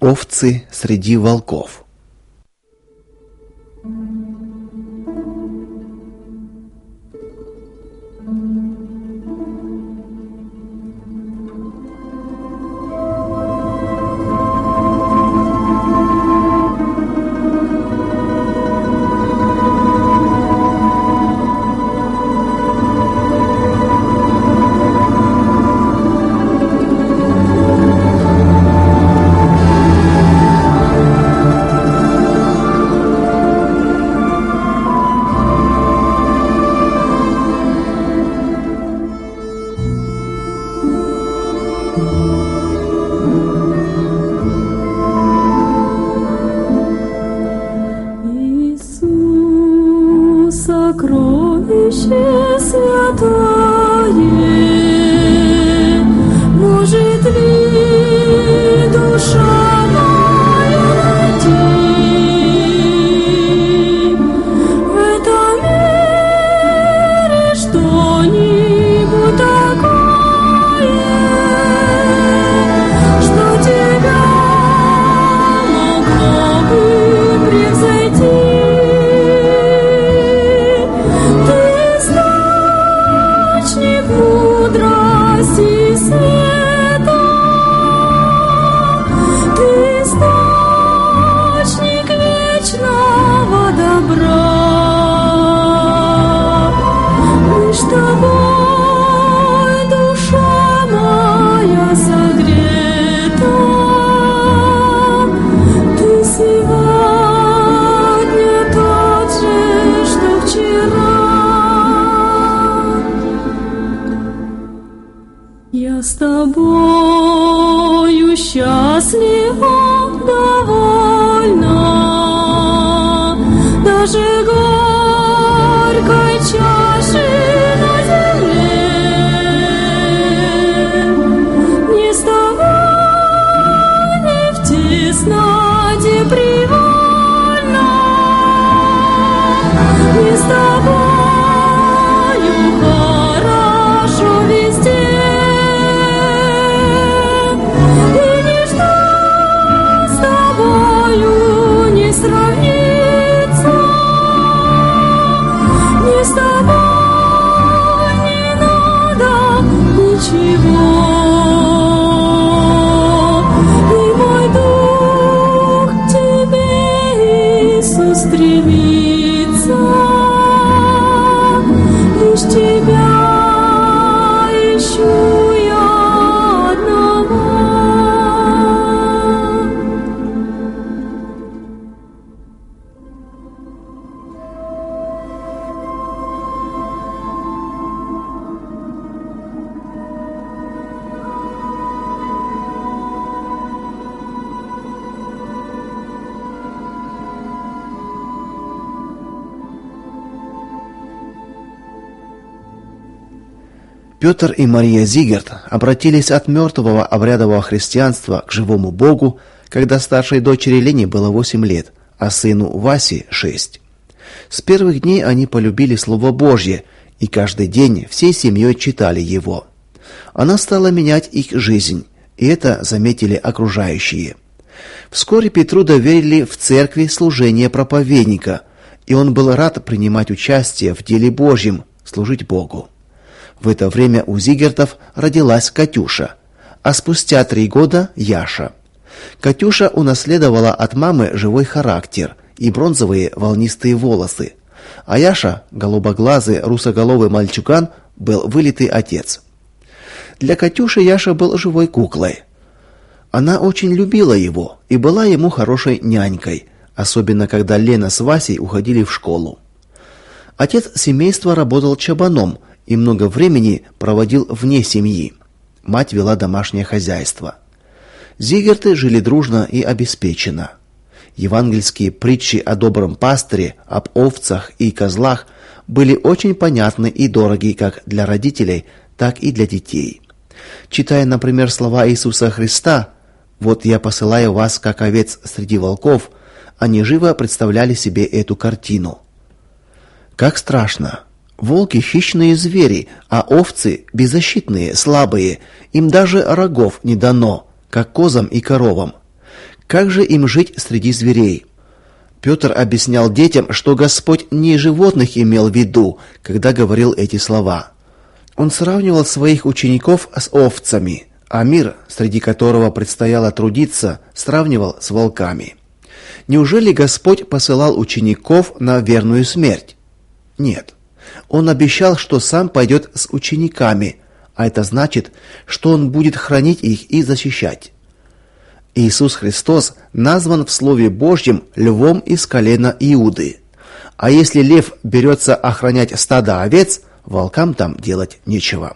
Овцы среди волков. Сокровище святое, может ли душа моя найти в этом мире что-нибудь такое, что тебя могло бы превзойти? Мудрости света, ты источник вечного добра. Мы с тобой, душа моя согрета, ты сегодня тот же, что вчера. Я с тобою счастлива, довольна, даже горькой чаши на земле не с тобой, не в тесноте привольна, не с тобою хорошо везде. Не сравнится, ни с тобой не надо ничего, и мой дух к тебе, Иисус, стремится, лишь тебя ищу я одного. Петр и Мария Зигарт обратились от мертвого обрядового христианства к живому Богу, когда старшей дочери Лене было 8 лет, а сыну Васе 6. С первых дней они полюбили Слово Божье и каждый день всей семьей читали его. Оно стало менять их жизнь, и это заметили окружающие. Вскоре Петру доверили в церкви служение проповедника, и он был рад принимать участие в деле Божьем, служить Богу. В это время у Зигартов родилась Катюша, а спустя 3 года Яша. Катюша унаследовала от мамы живой характер и бронзовые волнистые волосы, а Яша, голубоглазый русоголовый мальчуган, был вылитый отец. Для Катюши Яша был живой куклой. Она очень любила его и была ему хорошей нянькой, особенно когда Лена с Васей уходили в школу. Отец семейства работал чабаном и много времени проводил вне семьи. Мать вела домашнее хозяйство. Зигарты жили дружно и обеспеченно. Евангельские притчи о добром пастыре, об овцах и козлах были очень понятны и дороги как для родителей, так и для детей. Читая, например, слова Иисуса Христа: «Вот я посылаю вас, как овец среди волков», они живо представляли себе эту картину. Как страшно! Волки – хищные звери, а овцы – беззащитные, слабые, им даже рогов не дано, как козам и коровам. Как же им жить среди зверей? Петр объяснял детям, что Господь не животных имел в виду, когда говорил эти слова. Он сравнивал своих учеников с овцами, а мир, среди которого предстояло трудиться, сравнивал с волками. Неужели Господь посылал учеников на верную смерть? Нет. Он обещал, что сам пойдет с учениками, а это значит, что он будет хранить их и защищать. Иисус Христос назван в Слове Божьем львом из колена Иуды. А если лев берется охранять стадо овец, волкам там делать нечего.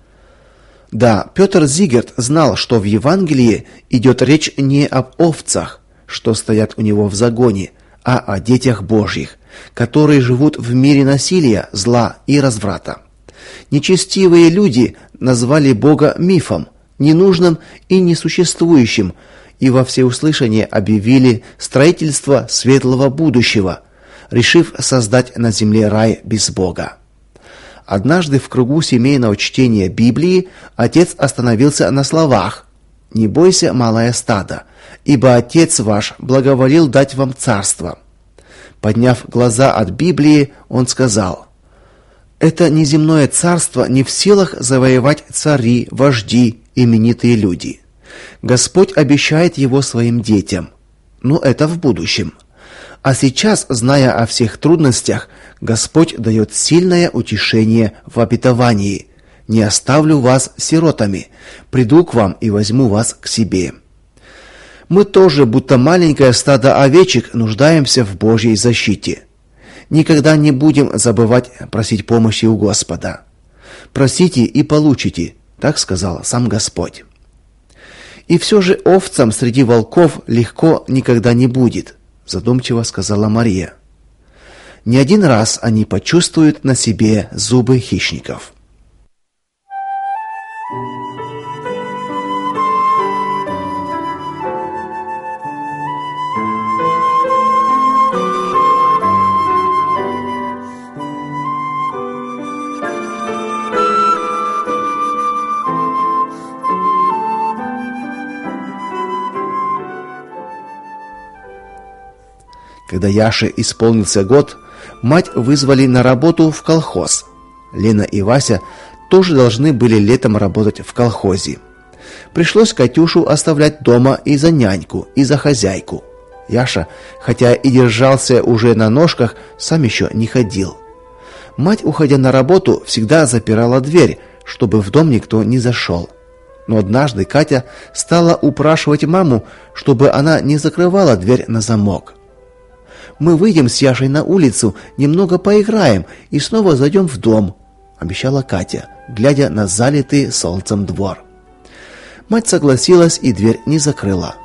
Да, Петр Зигерт знал, что в Евангелии идет речь не об овцах, что стоят у него в загоне, а о детях Божьих, которые живут в мире насилия, зла и разврата. Нечестивые люди назвали Бога мифом, ненужным и несуществующим, и во всеуслышание объявили строительство светлого будущего, решив создать на земле рай без Бога. Однажды в кругу семейного чтения Библии отец остановился на словах: «Не бойся, малое стадо, ибо Отец ваш благоволил дать вам царство». Подняв глаза от Библии, он сказал: «Это неземное царство не в силах завоевать цари, вожди, именитые люди. Господь обещает его своим детям, но это в будущем. А сейчас, зная о всех трудностях, Господь дает сильное утешение в обетовании: «Не оставлю вас сиротами, приду к вам и возьму вас к себе». Мы тоже, будто маленькое стадо овечек, нуждаемся в Божьей защите. Никогда не будем забывать просить помощи у Господа. «Просите и получите», так сказал сам Господь. И все же овцам среди волков легко никогда не будет, задумчиво сказала Мария. Не один раз они почувствуют на себе зубы хищников. Когда Яше исполнился год, мать вызвали на работу в колхоз. Лена и Вася тоже должны были летом работать в колхозе. Пришлось Катюшу оставлять дома и за няньку, и за хозяйку. Яша, хотя и держался уже на ножках, сам еще не ходил. Мать, уходя на работу, всегда запирала дверь, чтобы в дом никто не зашел. Но однажды Катя стала упрашивать маму, чтобы она не закрывала дверь на замок. «Мы выйдем с Яшей на улицу, немного поиграем и снова зайдем в дом», — обещала Катя, глядя на залитый солнцем двор. Мать согласилась и дверь не закрыла.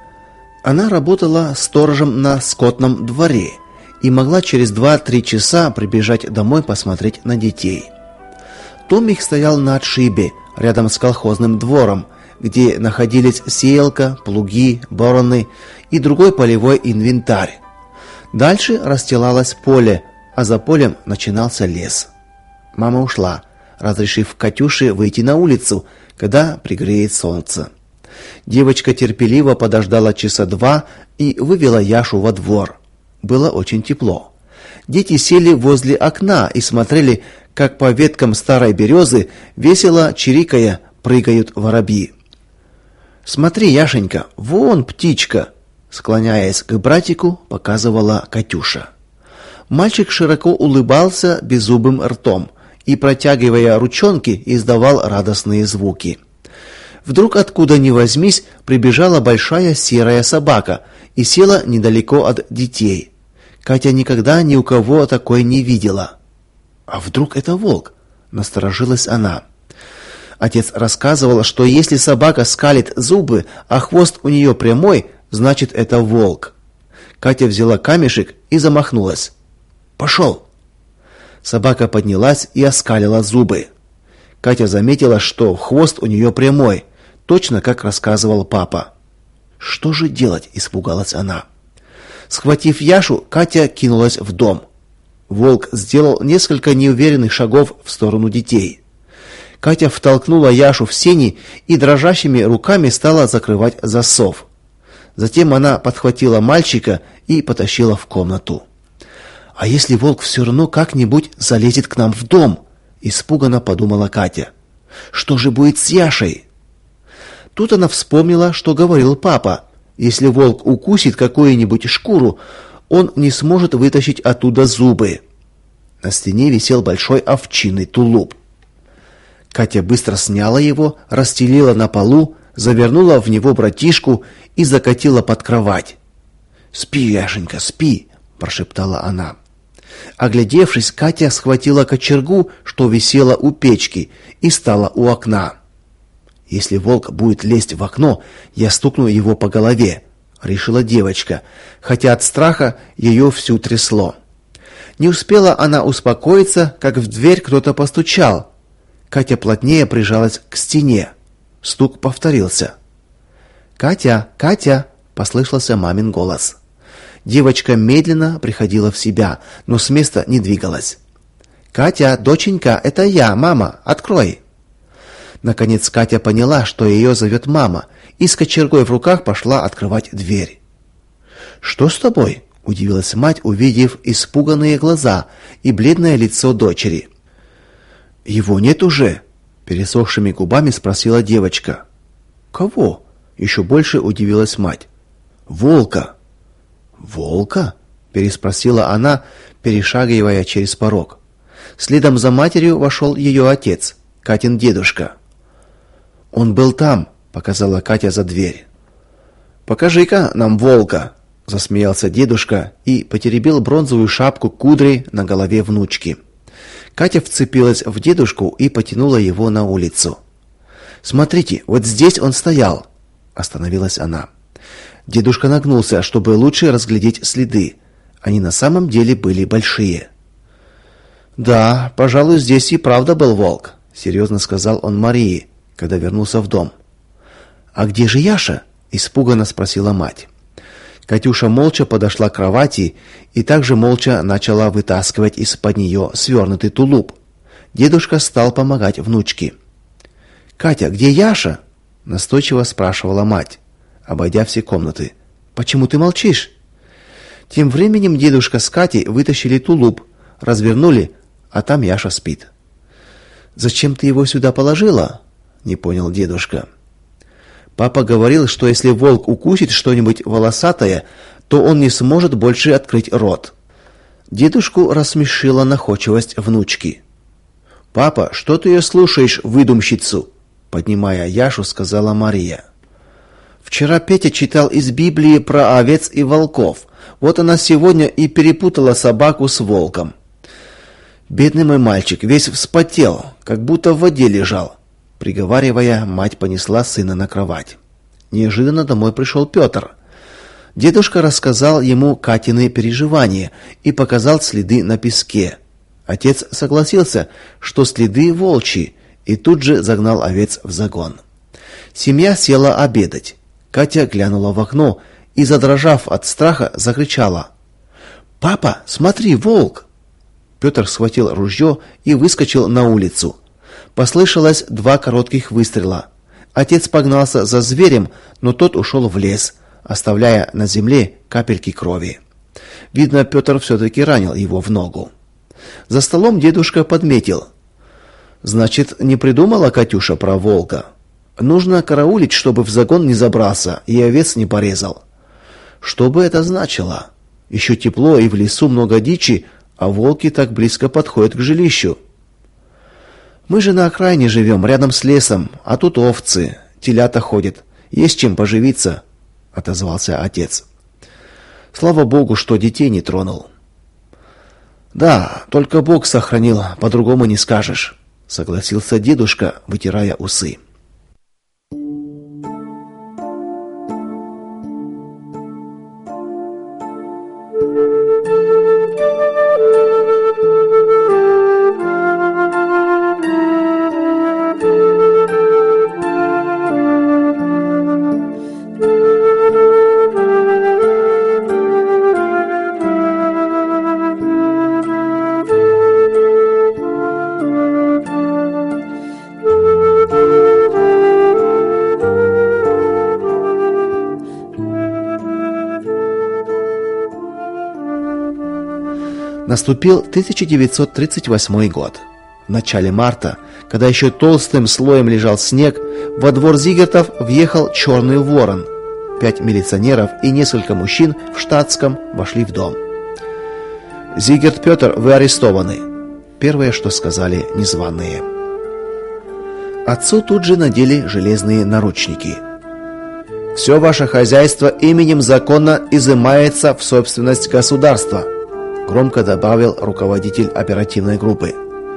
Она работала сторожем на скотном дворе и могла через 2-3 часа прибежать домой посмотреть на детей. Дом их стоял на отшибе, рядом с колхозным двором, где находились сеялка, плуги, бороны и другой полевой инвентарь. Дальше расстилалось поле, а за полем начинался лес. Мама ушла, разрешив Катюше выйти на улицу, когда пригреет солнце. Девочка терпеливо подождала часа 2 и вывела Яшу во двор. Было очень тепло. Дети сели возле окна и смотрели, как по веткам старой березы, весело чирикая, прыгают воробьи. «Смотри, Яшенька, вон птичка!» Склоняясь к братику, показывала Катюша. Мальчик широко улыбался беззубым ртом и, протягивая ручонки, издавал радостные звуки. Вдруг откуда ни возьмись прибежала большая серая собака и села недалеко от детей. Катя никогда ни у кого такой не видела. «А вдруг это волк?» – насторожилась она. Отец рассказывал, что если собака скалит зубы, а хвост у нее прямой, значит, это волк. Катя взяла камешек и замахнулась. «Пошел!» Собака поднялась и оскалила зубы. Катя заметила, что хвост у нее прямой, точно как рассказывал папа. «Что же делать?» – испугалась она. Схватив Яшу, Катя кинулась в дом. Волк сделал несколько неуверенных шагов в сторону детей. Катя втолкнула Яшу в сени и дрожащими руками стала закрывать засов. Затем она подхватила мальчика и потащила в комнату. «А если волк все равно как-нибудь залезет к нам в дом?» – испуганно подумала Катя. «Что же будет с Яшей?» Тут она вспомнила, что говорил папа. Если волк укусит какую-нибудь шкуру, он не сможет вытащить оттуда зубы. На стене висел большой овчинный тулуп. Катя быстро сняла его, расстелила на полу, завернула в него братишку и закатила под кровать. «Спи, Яшенька, спи!» – прошептала она. Оглядевшись, Катя схватила кочергу, что висела у печки, и стала у окна. «Если волк будет лезть в окно, я стукну его по голове», — решила девочка, хотя от страха ее всю трясло. Не успела она успокоиться, как в дверь кто-то постучал. Катя плотнее прижалась к стене. Стук повторился. «Катя, Катя!» — послышался мамин голос. Девочка медленно приходила в себя, но с места не двигалась. «Катя, доченька, это я, мама, открой!» Наконец Катя поняла, что ее зовет мама, и с кочергой в руках пошла открывать дверь. «Что с тобой?» – удивилась мать, увидев испуганные глаза и бледное лицо дочери. «Его нет уже?» – пересохшими губами спросила девочка. «Кого?» – еще больше удивилась мать. «Волка». «Волка?» – переспросила она, перешагивая через порог. Следом за матерью вошел ее отец, Катин дедушка. «Он был там», — показала Катя за дверь. «Покажи-ка нам волка», — засмеялся дедушка и потеребил бронзовую шапку кудрей на голове внучки. Катя вцепилась в дедушку и потянула его на улицу. «Смотрите, вот здесь он стоял», — остановилась она. Дедушка нагнулся, чтобы лучше разглядеть следы. Они на самом деле были большие. «Да, пожалуй, здесь и правда был волк», — серьезно сказал он Марии, когда вернулся в дом. «А где же Яша?» – испуганно спросила мать. Катюша молча подошла к кровати и также молча начала вытаскивать из-под нее свернутый тулуп. Дедушка стал помогать внучке. «Катя, где Яша?» – настойчиво спрашивала мать, обойдя все комнаты. «Почему ты молчишь?» Тем временем дедушка с Катей вытащили тулуп, развернули, а там Яша спит. «Зачем ты его сюда положила?» – не понял дедушка. «Папа говорил, что если волк укусит что-нибудь волосатое, то он не сможет больше открыть рот». Дедушку рассмешила находчивость внучки. «Папа, что ты ее слушаешь, выдумщицу?» – поднимая Яшу, сказала Мария. «Вчера Петя читал из Библии про овец и волков. Вот она сегодня и перепутала собаку с волком. Бедный мой мальчик весь вспотел, как будто в воде лежал». Приговаривая, мать понесла сына на кровать. Неожиданно домой пришел Петр. Дедушка рассказал ему Катины переживания и показал следы на песке. Отец согласился, что следы волчьи, и тут же загнал овец в загон. Семья села обедать. Катя глянула в окно и, задрожав от страха, закричала: «Папа, смотри, волк!» Петр схватил ружье и выскочил на улицу. Послышалось 2 коротких выстрела. Отец погнался за зверем, но тот ушел в лес, оставляя на земле капельки крови. Видно, Петр все-таки ранил его в ногу. За столом дедушка подметил: «Значит, не придумала Катюша про волка? Нужно караулить, чтобы в загон не забрался и овец не порезал». Что бы это значило? Еще тепло и в лесу много дичи, а волки так близко подходят к жилищу. «Мы же на окраине живем, рядом с лесом, а тут овцы, телята ходят. Есть чем поживиться», — отозвался отец. «Слава Богу, что детей не тронул». «Да, только Бог сохранил, по-другому не скажешь», — согласился дедушка, вытирая усы. Наступил 1938 год. В начале марта, когда еще толстым слоем лежал снег, во двор Зигертов въехал черный ворон. 5 милиционеров и несколько мужчин в штатском вошли в дом. «Зигерт Петр, вы арестованы», — первое, что сказали незваные. Отцу тут же надели железные наручники. «Все ваше хозяйство именем закона изымается в собственность государства», — громко добавил руководитель оперативной группы.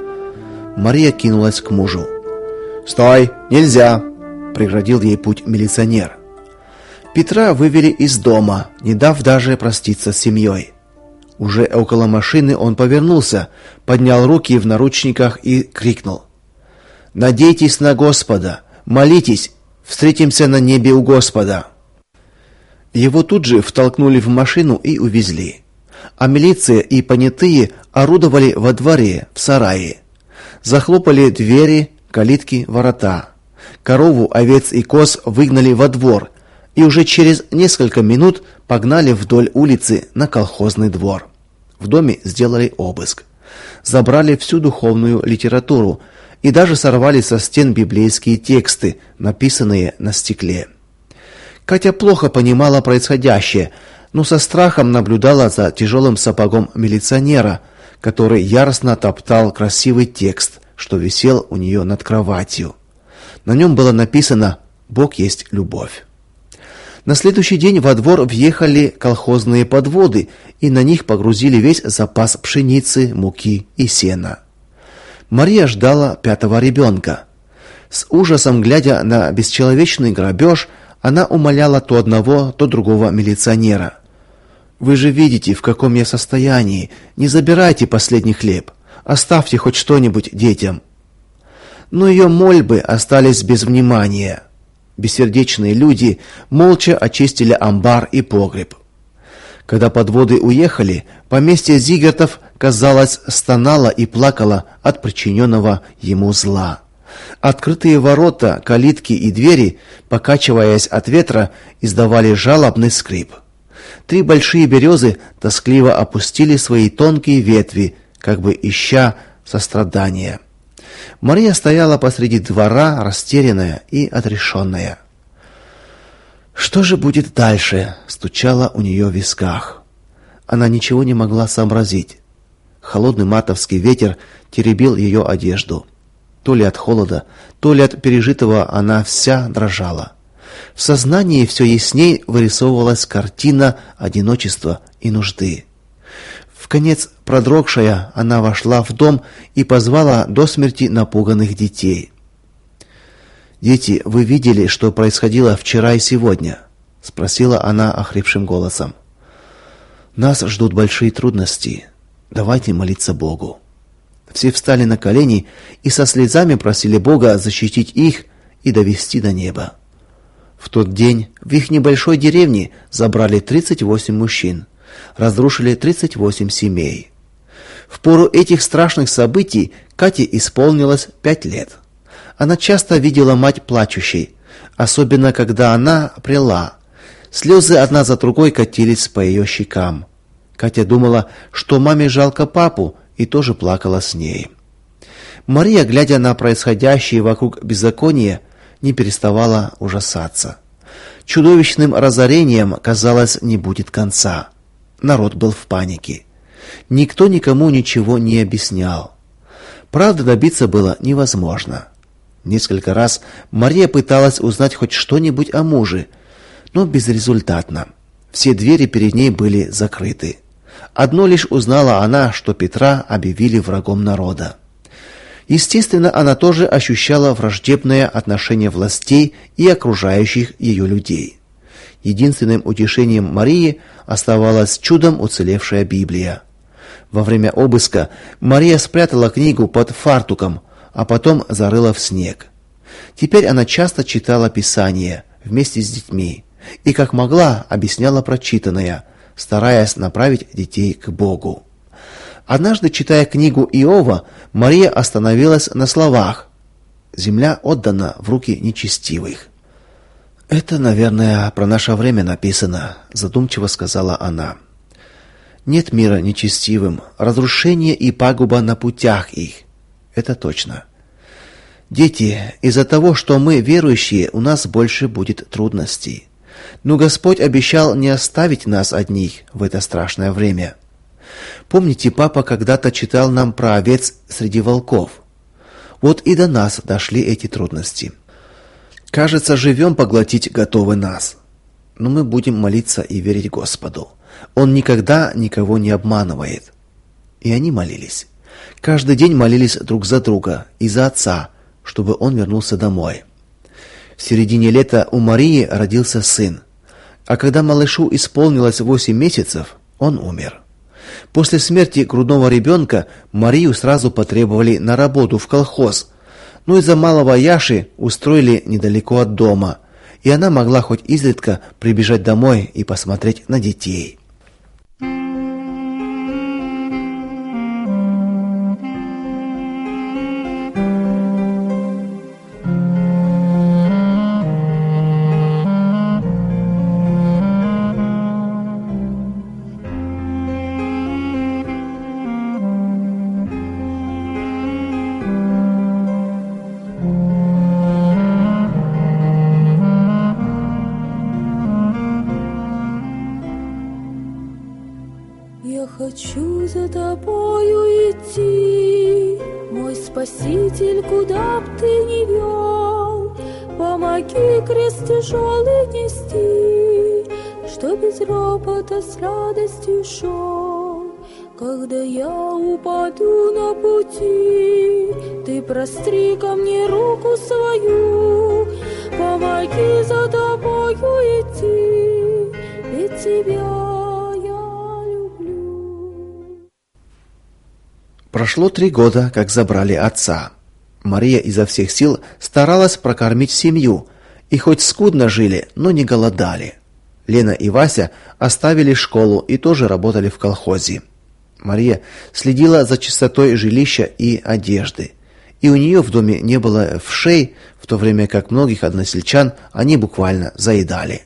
Мария кинулась к мужу. «Стой! Нельзя!» — преградил ей путь милиционер. Петра вывели из дома, не дав даже проститься с семьей. Уже около машины он повернулся, поднял руки в наручниках и крикнул: «Надейтесь на Господа! Молитесь! Встретимся на небе у Господа!» Его тут же втолкнули в машину и увезли. А милиция и понятые орудовали во дворе, в сарае. Захлопали двери, калитки, ворота. Корову, овец и коз выгнали во двор и уже через несколько минут погнали вдоль улицы на колхозный двор. В доме сделали обыск. Забрали всю духовную литературу и даже сорвали со стен библейские тексты, написанные на стекле. Катя плохо понимала происходящее, но со страхом наблюдала за тяжелым сапогом милиционера, который яростно топтал красивый текст, что висел у нее над кроватью. На нем было написано: «Бог есть любовь». На следующий день во двор въехали колхозные подводы, и на них погрузили весь запас пшеницы, муки и сена. Мария ждала 5-го ребенка. С ужасом глядя на бесчеловечный грабеж, она умоляла то одного, то другого милиционера: «Вы же видите, в каком я состоянии. Не забирайте последний хлеб. Оставьте хоть что-нибудь детям». Но ее мольбы остались без внимания. Бессердечные люди молча очистили амбар и погреб. Когда подводы уехали, поместье Зигертов, казалось, стонало и плакало от причиненного ему зла. Открытые ворота, калитки и двери, покачиваясь от ветра, издавали жалобный скрип. 3 большие березы тоскливо опустили свои тонкие ветви, как бы ища сострадания. Мария стояла посреди двора, растерянная и отрешенная. Что же будет дальше? Стучало у нее в висках. Она ничего не могла сообразить. Холодный мартовский ветер теребил ее одежду. То ли от холода, то ли от пережитого она вся дрожала. В сознании все ясней вырисовывалась картина одиночества и нужды. Вконец продрогшая, она вошла в дом и позвала до смерти напуганных детей. «Дети, вы видели, что происходило вчера и сегодня?» — спросила она охрипшим голосом. «Нас ждут большие трудности. Давайте молиться Богу». Все встали на колени и со слезами просили Бога защитить их и довести до неба. В тот день в их небольшой деревне забрали 38 мужчин, разрушили 38 семей. В пору этих страшных событий Кате исполнилось 5 лет. Она часто видела мать плачущей, особенно когда она прила. Слезы одна за другой катились по ее щекам. Катя думала, что маме жалко папу, и тоже плакала с ней. Мария, глядя на происходящее вокруг беззаконие, не переставала ужасаться. Чудовищным разорением, казалось, не будет конца. Народ был в панике. Никто никому ничего не объяснял. Правды добиться было невозможно. Несколько раз Мария пыталась узнать хоть что-нибудь о муже, но безрезультатно. Все двери перед ней были закрыты. Одно лишь узнала она, что Петра объявили врагом народа. Естественно, она тоже ощущала враждебное отношение властей и окружающих ее людей. Единственным утешением Марии оставалась чудом уцелевшая Библия. Во время обыска Мария спрятала книгу под фартуком, а потом зарыла в снег. Теперь она часто читала Писание вместе с детьми и, как могла, объясняла прочитанное, стараясь направить детей к Богу. Однажды, читая книгу Иова, Мария остановилась на словах: «Земля отдана в руки нечестивых». «Это, наверное, про наше время написано», — задумчиво сказала она. Нет мира нечестивым, разрушение и пагуба на путях их. Это точно. Дети, из-за того, что мы верующие, у нас больше будет трудностей. Но Господь обещал не оставить нас одних в это страшное время. Помните, папа когда-то читал нам про овец среди волков. Вот и до нас дошли эти трудности. Кажется, живем поглотить готовы нас. Но мы будем молиться и верить Господу. Он никогда никого не обманывает. И они молились. Каждый день молились друг за друга и за отца, чтобы он вернулся домой. В середине лета у Марии родился сын. А когда малышу исполнилось 8 месяцев, он умер. После смерти грудного ребенка Марию сразу потребовали на работу в колхоз. Но из-за малого Яши устроили недалеко от дома, и она могла хоть изредка прибежать домой и посмотреть на детей. Я хочу за тобою идти, мой Спаситель, куда б ты ни вел. Помоги крест тяжелый нести, что без ропота с радостью шел. Когда я упаду на пути, ты простри ко мне руку свою. Помоги за тобою идти, ведь тебя Прошло 3 года, как забрали отца. Мария изо всех сил старалась прокормить семью, и хоть скудно жили, но не голодали. Лена и Вася оставили школу и тоже работали в колхозе. Мария следила за чистотой жилища и одежды, и у нее в доме не было вшей, в то время как многих односельчан они буквально заедали.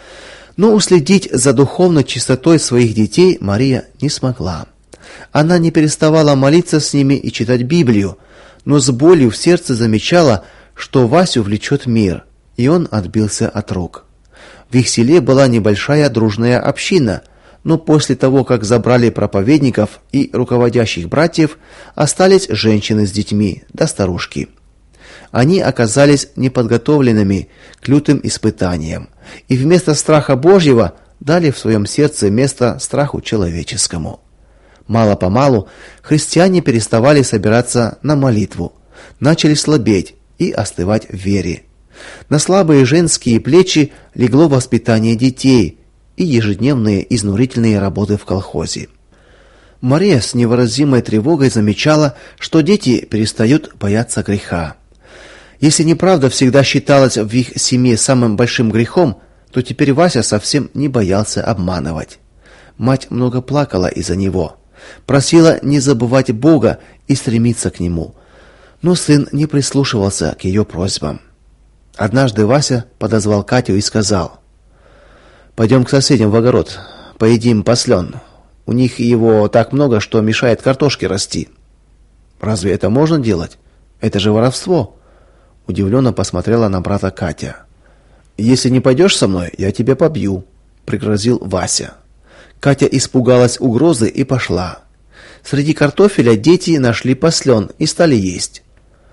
Но уследить за духовной чистотой своих детей Мария не смогла. Она не переставала молиться с ними и читать Библию, но с болью в сердце замечала, что Васю влечет мир, и он отбился от рук. В их селе была небольшая дружная община, но после того, как забрали проповедников и руководящих братьев, остались женщины с детьми, да старушки. Они оказались неподготовленными к лютым испытаниям, и вместо страха Божьего дали в своем сердце место страху человеческому. Мало-помалу христиане переставали собираться на молитву, начали слабеть и остывать в вере. На слабые женские плечи легло воспитание детей и ежедневные изнурительные работы в колхозе. Мария с невыразимой тревогой замечала, что дети перестают бояться греха. Если неправда всегда считалась в их семье самым большим грехом, то теперь Вася совсем не боялся обманывать. Мать много плакала из-за него. Просила не забывать Бога и стремиться к Нему. Но сын не прислушивался к ее просьбам. Однажды Вася подозвал Катю и сказал: «Пойдем к соседям в огород, поедим послен. У них его так много, что мешает картошке расти». «Разве это можно делать? Это же воровство!» Удивленно посмотрела на брата Катя. «Если не пойдешь со мной, я тебя побью», — пригрозил Вася. Катя испугалась угрозы и пошла. Среди картофеля дети нашли послен и стали есть.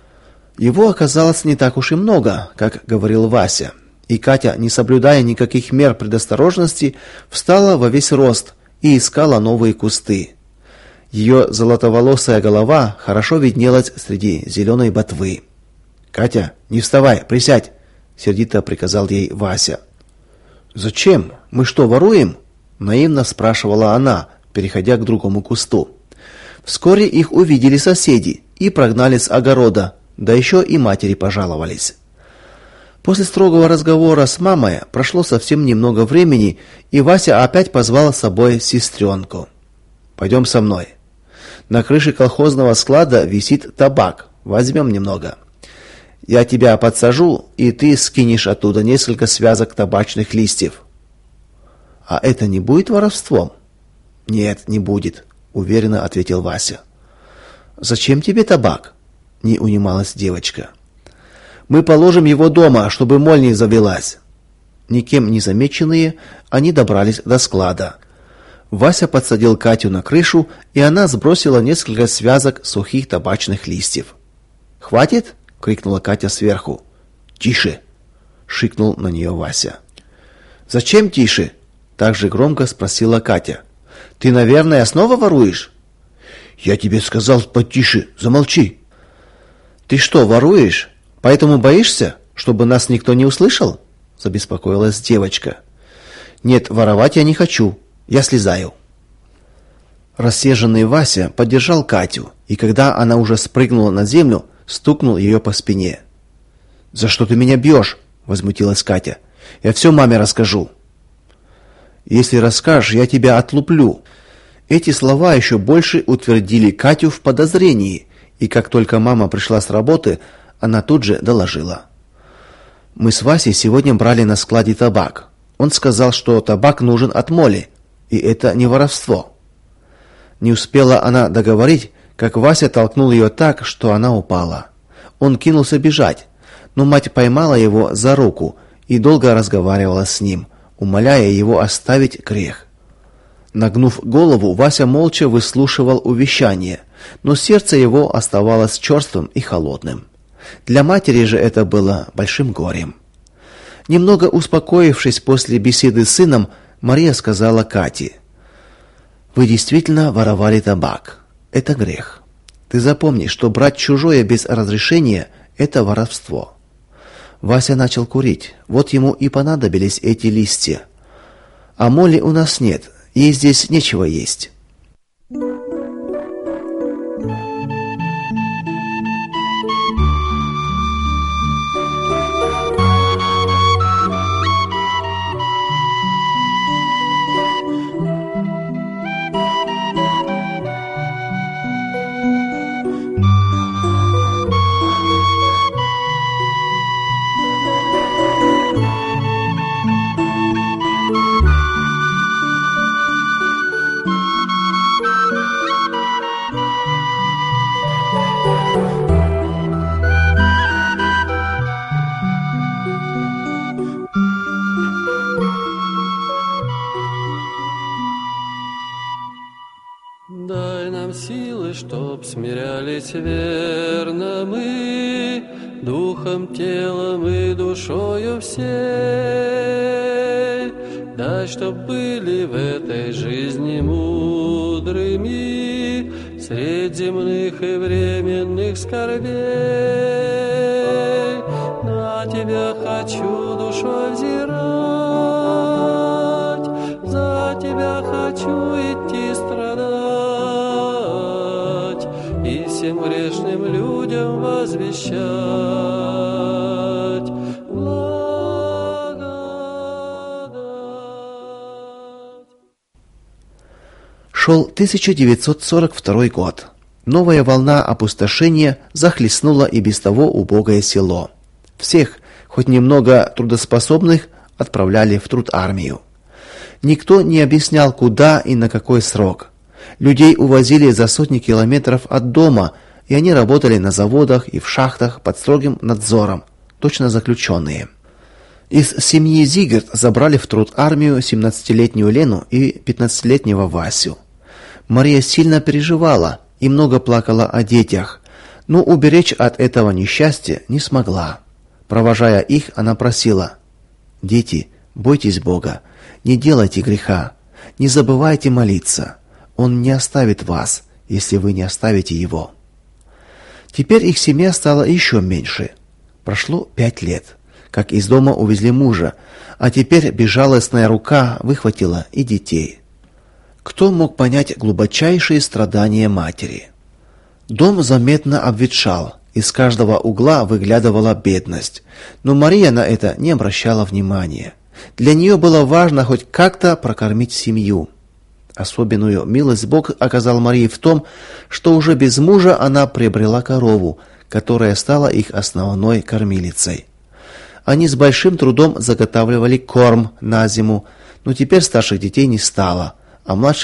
Его оказалось не так уж и много, как говорил Вася, и Катя, не соблюдая никаких мер предосторожности, встала во весь рост и искала новые кусты. Ее золотоволосая голова хорошо виднелась среди зеленой ботвы. «Катя, не вставай, присядь!» — сердито приказал ей Вася. «Зачем? Мы что, воруем?» — наивно спрашивала она, переходя к другому кусту. Вскоре их увидели соседи и прогнали с огорода, да еще и матери пожаловались. После строгого разговора с мамой прошло совсем немного времени, и Вася опять позвал с собой сестренку. «Пойдем со мной. На крыше колхозного склада висит табак. Возьмем немного. Я тебя подсажу, и ты скинешь оттуда несколько связок табачных листьев». «А это не будет воровством?» «Нет, не будет», — уверенно ответил Вася. «Зачем тебе табак?» — не унималась девочка. «Мы положим его дома, чтобы моль не завелась». Никем не замеченные, они добрались до склада. Вася подсадил Катю на крышу, и она сбросила несколько связок сухих табачных листьев. «Хватит?» — крикнула Катя сверху. «Тише!» — шикнул на нее Вася. «Зачем тише?» — так же громко спросила Катя. «Ты, наверное, снова воруешь?» «Я тебе сказал потише, замолчи!» «Ты что, воруешь? Поэтому боишься, чтобы нас никто не услышал?» — забеспокоилась девочка. «Нет, воровать я не хочу. Я слезаю». Рассерженный Вася поддержал Катю, и когда она уже спрыгнула на землю, стукнул ее по спине. «За что ты меня бьешь?» — возмутилась Катя. «Я все маме расскажу». «Если расскажешь, я тебя отлуплю». Эти слова еще больше утвердили Катю в подозрении, и как только мама пришла с работы, она тут же доложила. «Мы с Васей сегодня брали на складе табак. Он сказал, что табак нужен от моли, и это не воровство». Не успела она договорить, как Вася толкнул ее так, что она упала. Он кинулся бежать, но мать поймала его за руку и долго разговаривала с ним, умоляя его оставить грех. Нагнув голову, Вася молча выслушивал увещание, но сердце его оставалось черствым и холодным. Для матери же это было большим горем. Немного успокоившись после беседы с сыном, Мария сказала Кате: «Вы действительно воровали табак. Это грех. Ты запомни, что брать чужое без разрешения – это воровство». Вася начал курить. Вот ему и понадобились эти листья. «А моли у нас нет. Ей здесь нечего есть». Дай нам силы, чтоб смирялись верно мы, духом, телом и душою всей. Дай, чтоб были в этой жизни мудрыми средь земных и временных скорбей. На тебя хочу душой взирать, за тебя хочу идти страдать и всем грешным людям возвещать благодать. Шел 1942 год. Новая волна опустошения захлестнула и без того убогое село. Всех, хоть немного трудоспособных, отправляли в трудармию. Никто не объяснял, куда и на какой срок. Людей увозили за сотни километров от дома, и они работали на заводах и в шахтах под строгим надзором, точно заключенные. Из семьи Зигарт забрали в трудармию 17-летнюю Лену и 15-летнего Васю. Мария сильно переживала и много плакала о детях, но уберечь от этого несчастья не смогла. Провожая их, она просила: «Дети, бойтесь Бога, не делайте греха, не забывайте молиться. Он не оставит вас, если вы не оставите Его». Теперь их семья стала еще меньше. Прошло 5 лет, как из дома увезли мужа, а теперь безжалостная рука выхватила и детей. Кто мог понять глубочайшие страдания матери? Дом заметно обветшал, из каждого угла выглядывала бедность, но Мария на это не обращала внимания. Для нее было важно хоть как-то прокормить семью. Особенную милость Бог оказал Марии в том, что уже без мужа она приобрела корову, которая стала их основной кормилицей. Они с большим трудом заготавливали корм на зиму, но теперь старших детей не стало, а младшим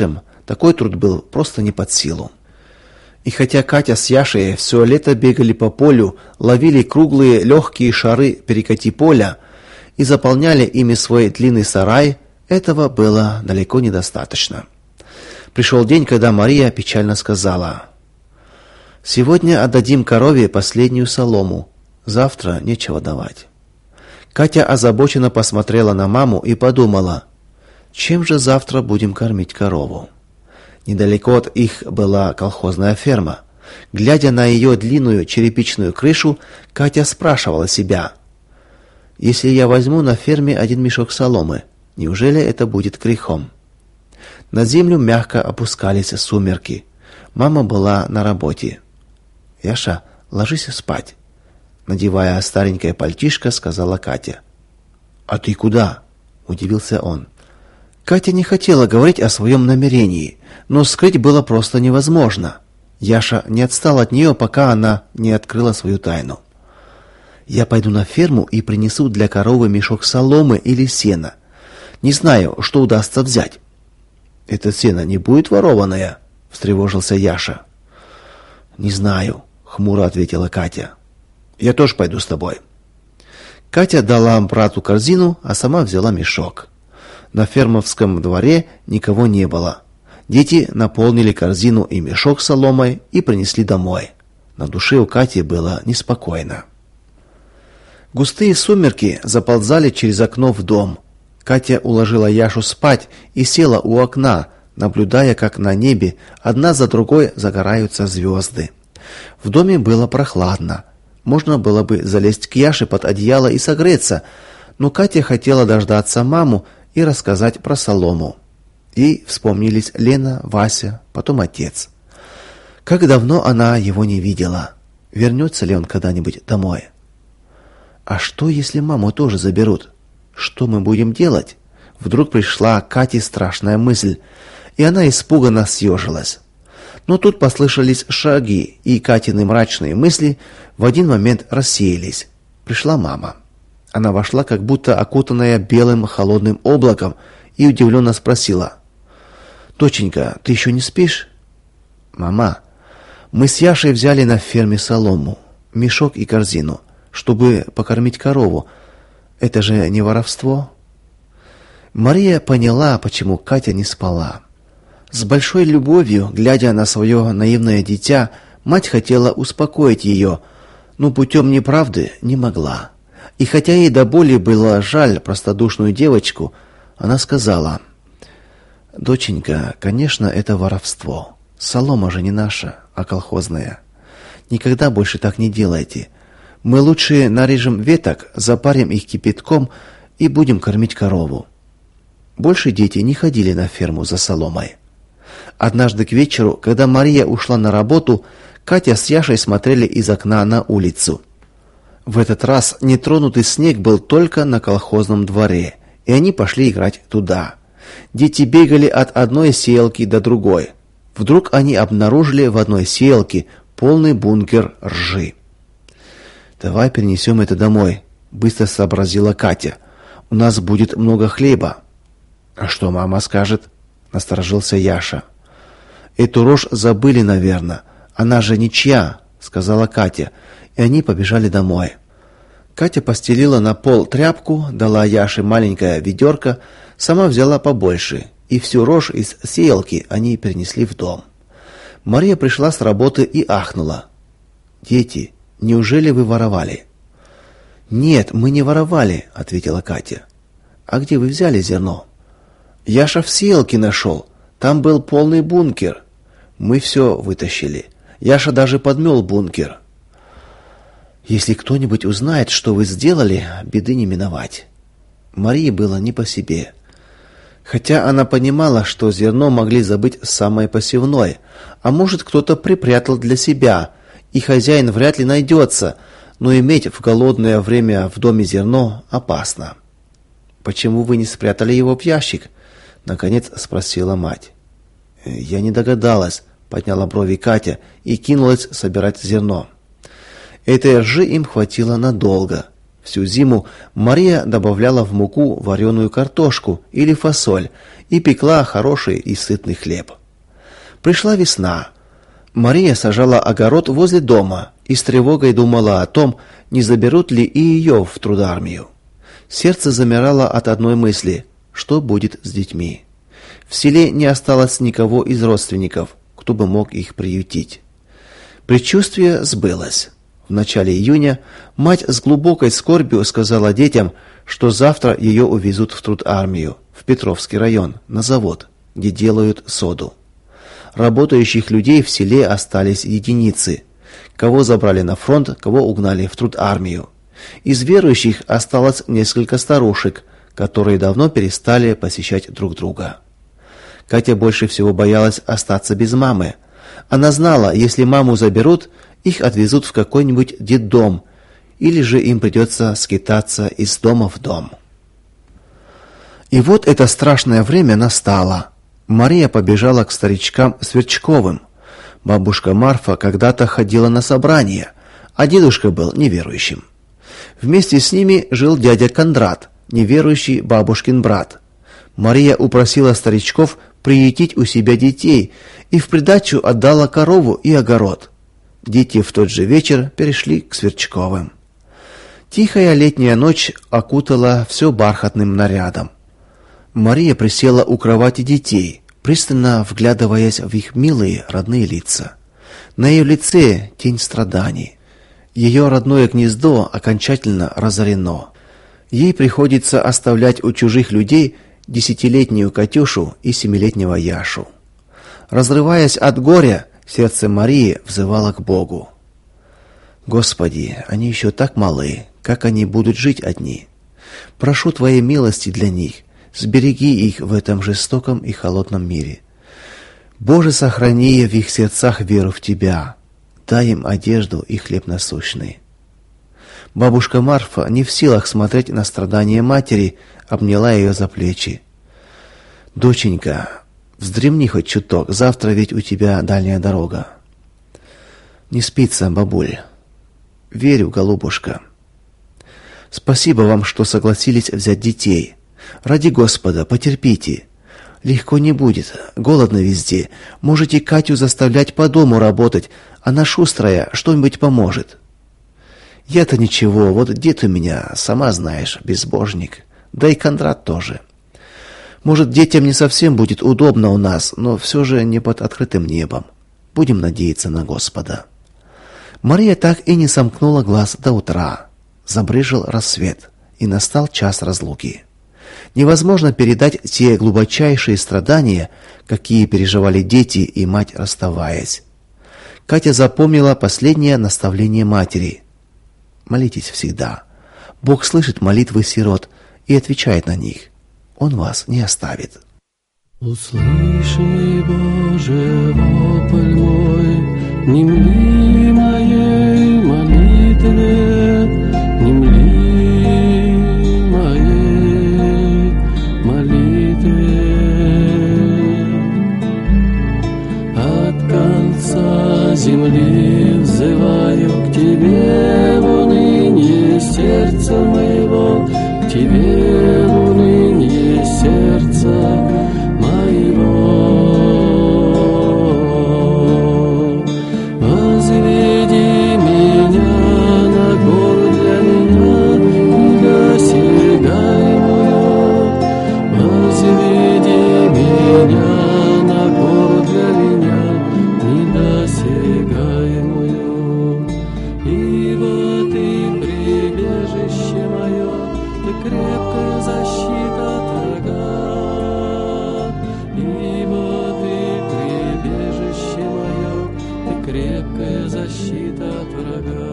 Такой труд был просто не под силу. И хотя Катя с Яшей все лето бегали по полю, ловили круглые легкие шары перекати поля и заполняли ими свой длинный сарай, этого было далеко недостаточно. Пришел день, когда Мария печально сказала: «Сегодня отдадим корове последнюю солому, завтра нечего давать». Катя озабоченно посмотрела на маму и подумала: чем же завтра будем кормить корову? Недалеко от их была колхозная ферма. Глядя на ее длинную черепичную крышу, Катя спрашивала себя: если я возьму на ферме 1 мешок соломы, неужели это будет грехом? На землю мягко опускались сумерки. Мама была на работе. «Яша, ложись спать», — надевая старенькое пальтишко, сказала Катя. «А ты куда?» — удивился он. Катя не хотела говорить о своем намерении, но скрыть было просто невозможно. Яша не отстал от нее, пока она не открыла свою тайну. «Я пойду на ферму и принесу для коровы мешок соломы или сена. Не знаю, что удастся взять». «Это сено не будет ворованное?» — встревожился Яша. «Не знаю», — хмуро ответила Катя. «Я тоже пойду с тобой». Катя дала брату корзину, а сама взяла мешок. На фермовском дворе никого не было. Дети наполнили корзину и мешок с соломой и принесли домой. На душе у Кати было неспокойно. Густые сумерки заползали через окно в дом. Катя уложила Яшу спать и села у окна, наблюдая, как на небе одна за другой загораются звезды. В доме было прохладно. Можно было бы залезть к Яше под одеяло и согреться, но Катя хотела дождаться маму и рассказать про солому. Ей вспомнились Лена, Вася, потом отец. Как давно она его не видела. Вернется ли он когда-нибудь домой? А что, если маму тоже заберут? Что мы будем делать? Вдруг пришла Кате страшная мысль, и она испуганно съежилась. Но тут послышались шаги, и Катины мрачные мысли в один момент рассеялись. Пришла мама. Она вошла, как будто окутанная белым холодным облаком, и удивленно спросила: «Доченька, ты еще не спишь?» «Мама, мы с Яшей взяли на ферме солому, мешок и корзину, чтобы покормить корову. Это же не воровство?» Мария поняла, почему Катя не спала. С большой любовью, глядя на свое наивное дитя, мать хотела успокоить ее, но путем неправды не могла. И хотя ей до боли было жаль простодушную девочку, она сказала: «Доченька, конечно, это воровство. Солома же не наша, а колхозная. Никогда больше так не делайте. Мы лучше нарежем веток, запарим их кипятком и будем кормить корову». Больше дети не ходили на ферму за соломой. Однажды к вечеру, когда Мария ушла на работу, Катя с Яшей смотрели из окна на улицу. В этот раз нетронутый снег был только на колхозном дворе, и они пошли играть туда. Дети бегали от одной сеялки до другой. Вдруг они обнаружили в одной сеялке полный бункер ржи. «Давай перенесем это домой», — быстро сообразила Катя. «У нас будет много хлеба». «А что мама скажет?» — насторожился Яша. «Эту рожь забыли, наверное. Она же ничья», — сказала Катя, и они побежали домой. Катя постелила на пол тряпку, дала Яше маленькое ведерко, сама взяла побольше, и всю рожь из сеялки они перенесли в дом. Мария пришла с работы и ахнула: «Дети, неужели вы воровали?» «Нет, мы не воровали», — ответила Катя. «А где вы взяли зерно?» «Яша в сеялке нашел. Там был полный бункер. Мы все вытащили. Яша даже подмел бункер». «Если кто-нибудь узнает, что вы сделали, беды не миновать». Марии было не по себе. Хотя она понимала, что зерно могли забыть с самой посевной, а может, кто-то припрятал для себя, и хозяин вряд ли найдется, но иметь в голодное время в доме зерно опасно. «Почему вы не спрятали его в ящик?» — наконец спросила мать. «Я не догадалась», — подняла брови Катя и кинулась собирать зерно. Этой ржи им хватило надолго. Всю зиму Мария добавляла в муку вареную картошку или фасоль и пекла хороший и сытный хлеб. Пришла весна. Мария сажала огород возле дома и с тревогой думала о том, не заберут ли и ее в трудармию. Сердце замирало от одной мысли: что будет с детьми? В селе не осталось никого из родственников, кто бы мог их приютить. Предчувствие сбылось. В начале июня мать с глубокой скорбью сказала детям, что завтра ее увезут в трудармию, в Петровский район, на завод, где делают соду. Работающих людей в селе остались единицы. Кого забрали на фронт, кого угнали в трудармию. Из верующих осталось несколько старушек, которые давно перестали посещать друг друга. Катя больше всего боялась остаться без мамы. Она знала, если маму заберут, их отвезут в какой-нибудь детдом, или же им придется скитаться из дома в дом. И вот это страшное время настало. Мария побежала к старичкам Сверчковым. Бабушка Марфа когда-то ходила на собрания, а дедушка был неверующим. Вместе с ними жил дядя Кондрат, неверующий бабушкин брат. Мария упросила старичков приютить у себя детей и в придачу отдала корову и огород. Дети в тот же вечер перешли к Сверчковым. Тихая летняя ночь окутала все бархатным нарядом. Мария присела у кровати детей, пристально вглядываясь в их милые родные лица. На ее лице тень страданий. Ее родное гнездо окончательно разорено. Ей приходится оставлять у чужих людей 10-летнюю Катюшу и 7-летнего Яшу. Разрываясь от горя, сердце Марии взывало к Богу. Господи, они еще так малы, как они будут жить одни? Прошу Твоей милости для них, сбереги их в этом жестоком и холодном мире. Боже, сохрани в их сердцах веру в Тебя, дай им одежду и хлеб насущный. Бабушка Марфа, не в силах смотреть на страдания матери, обняла ее за плечи. Доченька, вздремни хоть чуток, завтра ведь у тебя дальняя дорога. Не спится, бабуль. Верю, голубушка. Спасибо вам, что согласились взять детей. Ради Господа, потерпите. Легко не будет, голодно везде. Можете Катю заставлять по дому работать, она шустрая, что-нибудь поможет. Я-то ничего, вот дед у меня, сама знаешь, безбожник. Да и Кондрат тоже. Может, детям не совсем будет удобно у нас, но все же не под открытым небом. Будем надеяться на Господа. Мария так и не сомкнула глаз до утра. Забрезжил рассвет, и настал час разлуки. Невозможно передать те глубочайшие страдания, какие переживали дети и мать, расставаясь. Катя запомнила последнее наставление матери. Молитесь всегда. Бог слышит молитвы сирот и отвечает на них. Он вас не оставит. Услыши, Боже, вопль мой, не мли моей молитве, не мли моей молитве. От конца земли взываю к Тебе в унынии сердца моего, к Тебе в унынии сердца моего. Возведи меня на гору для меня недосягаемую. Возведи меня на гору для меня недосягаемую. Ибо Ты прибежище мое, Ты крепкая защита от врага. Ибо Ты прибежище мое, Ты крепкая защита от врага.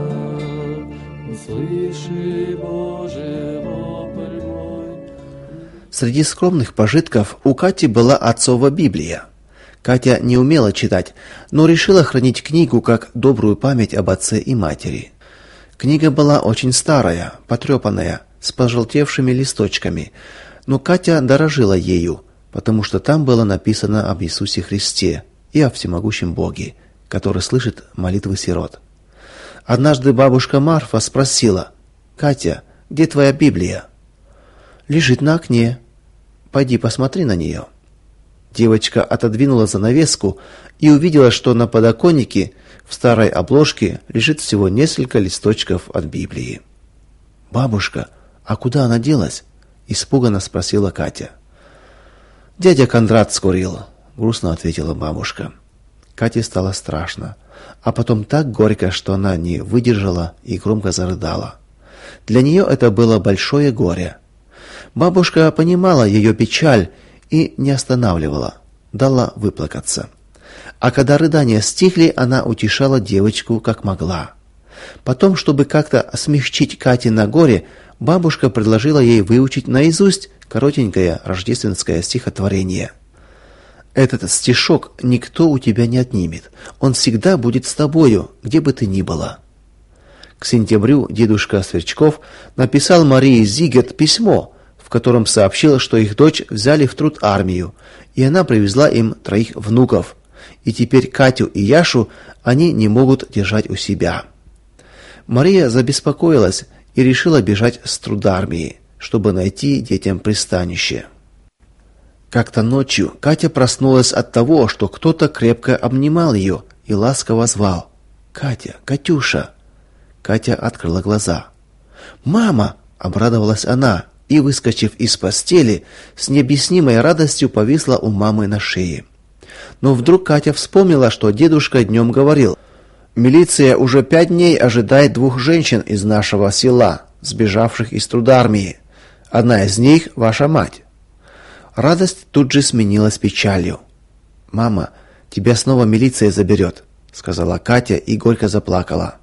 Услыши, Боже, вопль мой. Среди скромных пожитков у Кати была отцова Библия. Катя не умела читать, но решила хранить книгу как добрую память об отце и матери. Книга была очень старая, потрепанная, с пожелтевшими листочками, но Катя дорожила ею, потому что там было написано об Иисусе Христе и о всемогущем Боге, который слышит молитвы сирот. Однажды бабушка Марфа спросила: «Катя, где твоя Библия?» «Лежит на окне. Пойди посмотри на нее». Девочка отодвинула занавеску и увидела, что на подоконнике в старой обложке лежит всего несколько листочков от Библии. «Бабушка, а куда она делась?» – испуганно спросила Катя. «Дядя Кондрат скурил», – грустно ответила бабушка. Кате стало страшно, а потом так горько, что она не выдержала и громко зарыдала. Для нее это было большое горе. Бабушка понимала ее печаль и не останавливала, дала выплакаться. А когда рыдания стихли, она утешала девочку как могла. Потом, чтобы как-то смягчить Катино горе, бабушка предложила ей выучить наизусть коротенькое рождественское стихотворение. «Этот стишок никто у тебя не отнимет. Он всегда будет с тобою, где бы ты ни была». К сентябрю дедушка Сверчков написал Марии Зигерт письмо, в котором сообщил, что их дочь взяли в труд армию, и она привезла им 3 внуков. И теперь Катю и Яшу они не могут держать у себя. Мария забеспокоилась и решила бежать с трудармии, чтобы найти детям пристанище. Как-то ночью Катя проснулась от того, что кто-то крепко обнимал ее и ласково звал: «Катя, Катюша!» Катя открыла глаза. «Мама!» – обрадовалась она и, выскочив из постели, с необъяснимой радостью повисла у мамы на шее. Но вдруг Катя вспомнила, что дедушка днем говорил: «Милиция уже 5 дней ожидает 2 женщин из нашего села, сбежавших из трудармии. Одна из них – ваша мать». Радость тут же сменилась печалью. «Мама, тебя снова милиция заберет», – сказала Катя и горько заплакала.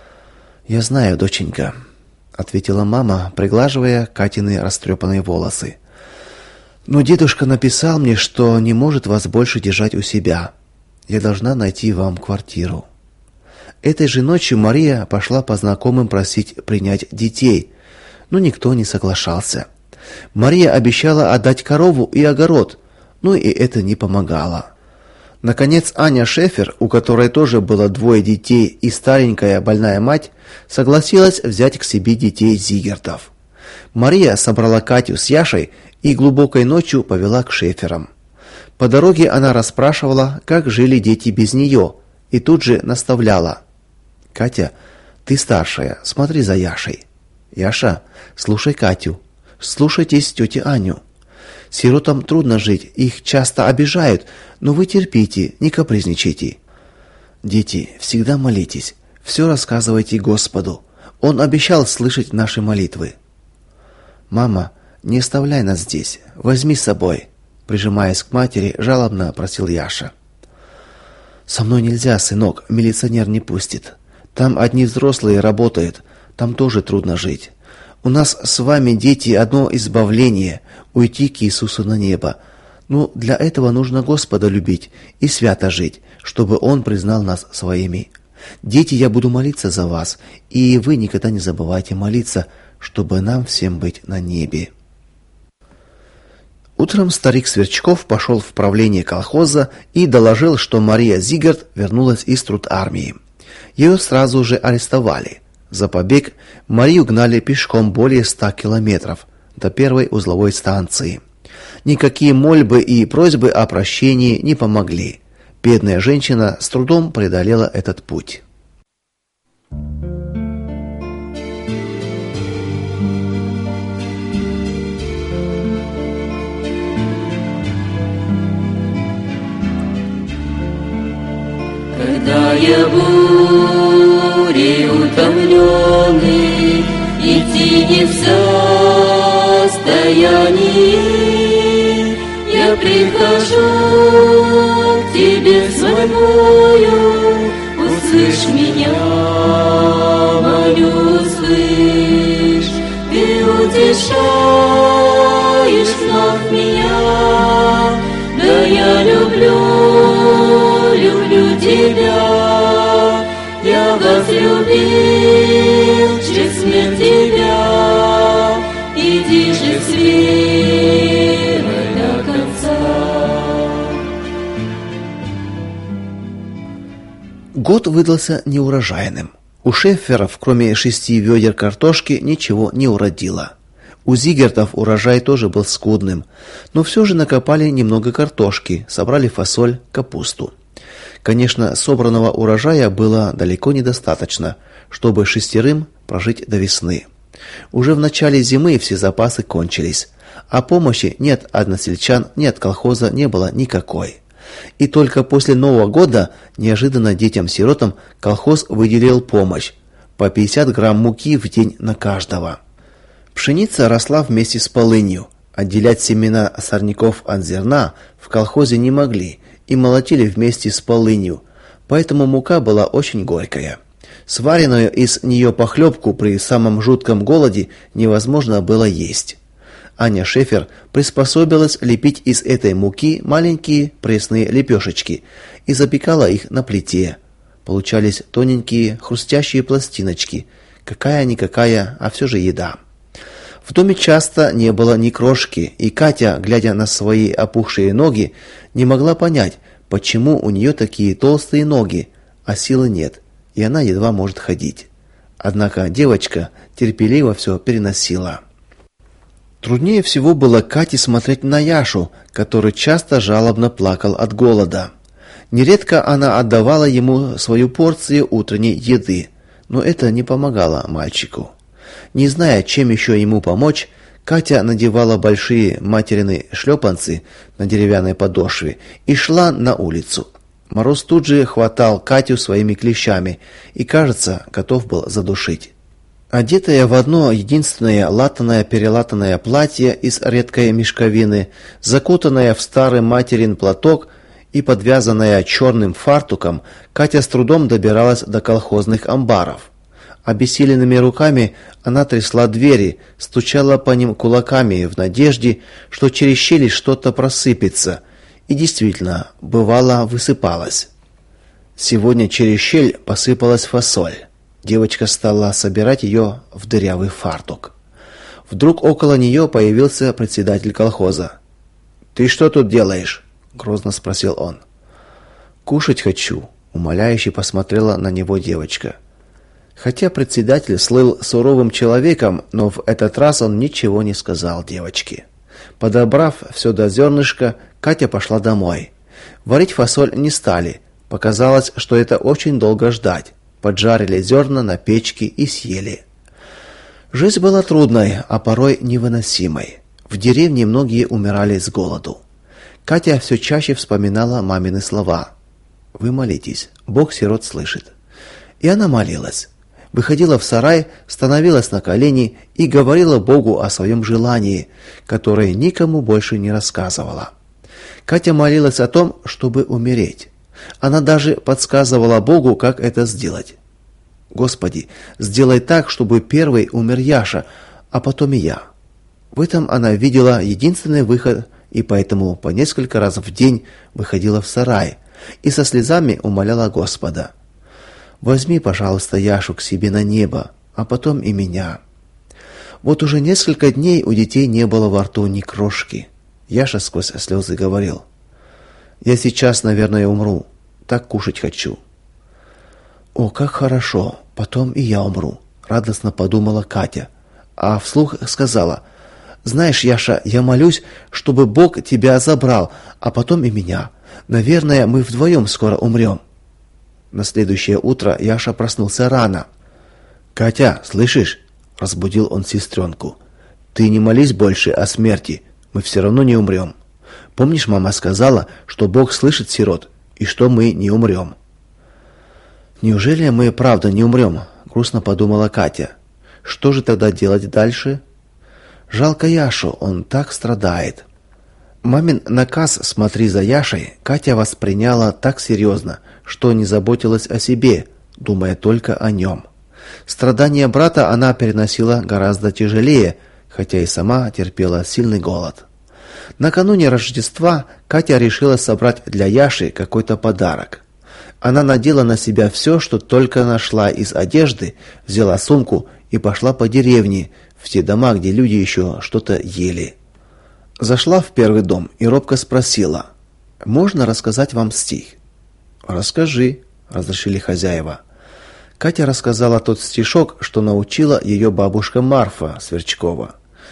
«Я знаю, доченька», – ответила мама, приглаживая Катины растрепанные волосы. «Но дедушка написал мне, что не может вас больше держать у себя. Я должна найти вам квартиру». Этой же ночью Мария пошла по знакомым просить принять детей, но никто не соглашался. Мария обещала отдать корову и огород, но и это не помогало. Наконец Аня Шефер, у которой тоже было 2 детей и старенькая больная мать, согласилась взять к себе детей Зигертов. Мария собрала Катю с Яшей и глубокой ночью повела к Шеферам. По дороге она расспрашивала, как жили дети без нее, и тут же наставляла: «Катя, ты старшая, смотри за Яшей. Яша, слушай Катю. Слушайтесь тетю Аню. Сиротам трудно жить, их часто обижают, но вы терпите, не капризничайте. Дети, всегда молитесь, все рассказывайте Господу. Он обещал слышать наши молитвы». «Мама, не оставляй нас здесь, возьми с собой», прижимаясь к матери, жалобно просил Яша. «Со мной нельзя, сынок, милиционер не пустит. Там одни взрослые работают, там тоже трудно жить. У нас с вами, дети, одно избавление – уйти к Иисусу на небо. Но для этого нужно Господа любить и свято жить, чтобы Он признал нас своими. Дети, я буду молиться за вас, и вы никогда не забывайте молиться, чтобы нам всем быть на небе». Утром старик Сверчков пошел в правление колхоза и доложил, что Мария Зигерт вернулась из трудармии. Ее сразу же арестовали. За побег Марию гнали пешком более 100 километров до первой узловой станции. Никакие мольбы и просьбы о прощении не помогли. Бедная женщина с трудом преодолела этот путь. Когда я бурей утомленный, идти не в состоянии, я прихожу к тебе звоною, услышь меня, молю, услышь, ты утешаешь вновь меня, да я люблю тебя, я возлюбил через смерть тебя, иди же с верой до конца. Год выдался неурожайным. У Шеферов, кроме 6 ведер картошки, ничего не уродило. У Зигертов урожай тоже был скудным, но все же накопали немного картошки, собрали фасоль, капусту. Конечно, собранного урожая было далеко недостаточно, чтобы 6 прожить до весны. Уже в начале зимы все запасы кончились, а помощи ни от односельчан, ни от колхоза не было никакой. И только после Нового года неожиданно детям-сиротам колхоз выделил помощь по 50 грамм муки в день на каждого. Пшеница росла вместе с полынью. Отделять семена сорняков от зерна в колхозе не могли и молотили вместе с полынью, поэтому мука была очень горькая. Сваренную из нее похлебку при самом жутком голоде невозможно было есть. Аня Шефер приспособилась лепить из этой муки маленькие пресные лепешечки и запекала их на плите. Получались тоненькие хрустящие пластиночки. Какая-никакая, а все же еда. В доме часто не было ни крошки, и Катя, глядя на свои опухшие ноги, не могла понять, почему у нее такие толстые ноги, а силы нет, и она едва может ходить. Однако девочка терпеливо все переносила. Труднее всего было Кате смотреть на Яшу, который часто жалобно плакал от голода. Нередко она отдавала ему свою порцию утренней еды, но это не помогало мальчику. Не зная, чем еще ему помочь, Катя надевала большие материны шлепанцы на деревянной подошве и шла на улицу. Мороз тут же хватал Катю своими клещами и, кажется, готов был задушить. Одетая в одно единственное латаное-перелатанное платье из редкой мешковины, закутанная в старый материн платок и подвязанная черным фартуком, Катя с трудом добиралась до колхозных амбаров. Обессиленными руками она трясла двери, стучала по ним кулаками в надежде, что через щели что-то просыпется, и действительно, бывало, высыпалось. Сегодня через щель посыпалась фасоль. Девочка стала собирать ее в дырявый фартук. Вдруг около нее появился председатель колхоза. «Ты что тут делаешь?» – грозно спросил он. «Кушать хочу», – умоляюще посмотрела на него девочка. Хотя председатель слыл суровым человеком, но в этот раз он ничего не сказал девочке. Подобрав все до зернышка, Катя пошла домой. Варить фасоль не стали. Показалось, что это очень долго ждать. Поджарили зерна на печке и съели. Жизнь была трудной, а порой невыносимой. В деревне многие умирали с голоду. Катя все чаще вспоминала мамины слова. «Вы молитесь, Бог сирот слышит». И она молилась. Выходила в сарай, становилась на колени и говорила Богу о своем желании, которое никому больше не рассказывала. Катя молилась о том, чтобы умереть. Она даже подсказывала Богу, как это сделать. «Господи, сделай так, чтобы первый умер Яша, а потом и я». В этом она видела единственный выход, и поэтому по несколько раз в день выходила в сарай и со слезами умоляла Господа: «Возьми, пожалуйста, Яшу к себе на небо, а потом и меня». Вот уже несколько дней у детей не было во рту ни крошки. Яша сквозь слезы говорил: «Я сейчас, наверное, умру. Так кушать хочу». «О, как хорошо, потом и я умру», — радостно подумала Катя, а вслух сказала: «Знаешь, Яша, я молюсь, чтобы Бог тебя забрал, а потом и меня. Наверное, мы вдвоем скоро умрем». На следующее утро Яша проснулся рано. «Катя, слышишь?» — разбудил он сестренку. «Ты не молись больше о смерти, мы все равно не умрем. Помнишь, мама сказала, что Бог слышит сирот и что мы не умрем?» «Неужели мы правда не умрем?» — грустно подумала Катя. «Что же тогда делать дальше? Жалко Яшу, он так страдает». Мамин наказ «смотри за Яшей» Катя восприняла так серьезно, что не заботилась о себе, думая только о нем. Страдания брата она переносила гораздо тяжелее, хотя и сама терпела сильный голод. Накануне Рождества Катя решила собрать для Яши какой-то подарок. Она надела на себя все, что только нашла из одежды, взяла сумку и пошла по деревне, в те дома, где люди еще что-то ели. Зашла в первый дом и робко спросила: «Можно рассказать вам стих?» «Расскажи», — разрешили хозяева. Катя рассказала тот стишок, что научила ее бабушка Марфа Сверчкова.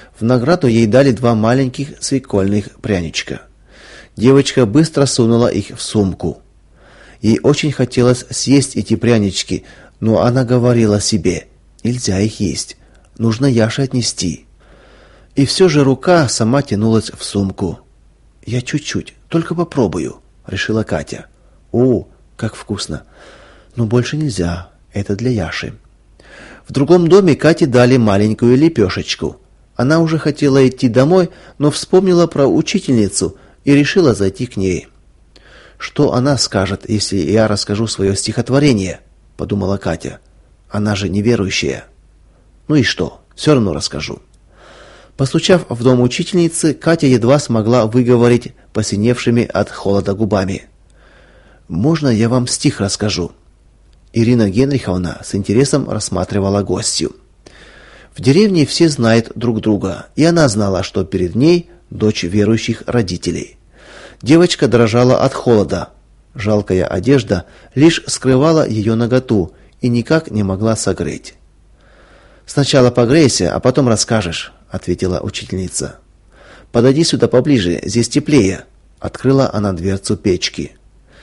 В награду ей дали 2 маленьких свекольных пряничка. Девочка быстро сунула их в сумку. Ей очень хотелось съесть эти прянички, но она говорила себе: нельзя их есть, нужно Яше отнести. И все же рука сама тянулась в сумку. «Я чуть-чуть, только попробую», — решила Катя. «О, как вкусно! Но больше нельзя, это для Яши». В другом доме Кате дали маленькую лепешечку. Она уже хотела идти домой, но вспомнила про учительницу и решила зайти к ней. «Что она скажет, если я расскажу свое стихотворение?» — подумала Катя. «Она же неверующая». «Ну и что, все равно расскажу». Постучав в дом учительницы, Катя едва смогла выговорить посиневшими от холода губами: «Можно я вам стих расскажу?» Ирина Генриховна с интересом рассматривала гостью. В деревне все знают друг друга, и она знала, что перед ней дочь верующих родителей. Девочка дрожала от холода. Жалкая одежда лишь скрывала ее наготу и никак не могла согреть. «Сначала погрейся, а потом расскажешь», — ответила учительница. «Подойди сюда поближе, здесь теплее», — открыла она дверцу печки.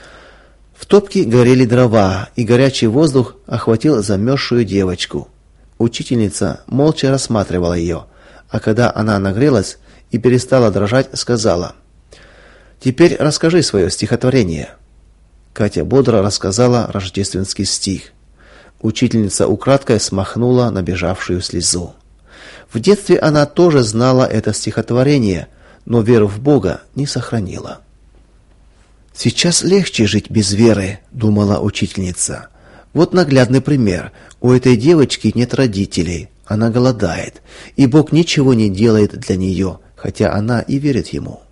В топке горели дрова, и горячий воздух охватил замерзшую девочку. Учительница молча рассматривала ее, а когда она нагрелась и перестала дрожать, сказала: «Теперь расскажи свое стихотворение». Катя бодро рассказала рождественский стих. Учительница украдкой смахнула набежавшую слезу. В детстве она тоже знала это стихотворение, но веру в Бога не сохранила. «Сейчас легче жить без веры», — думала учительница. «Вот наглядный пример. У этой девочки нет родителей, она голодает, и Бог ничего не делает для нее, хотя она и верит Ему».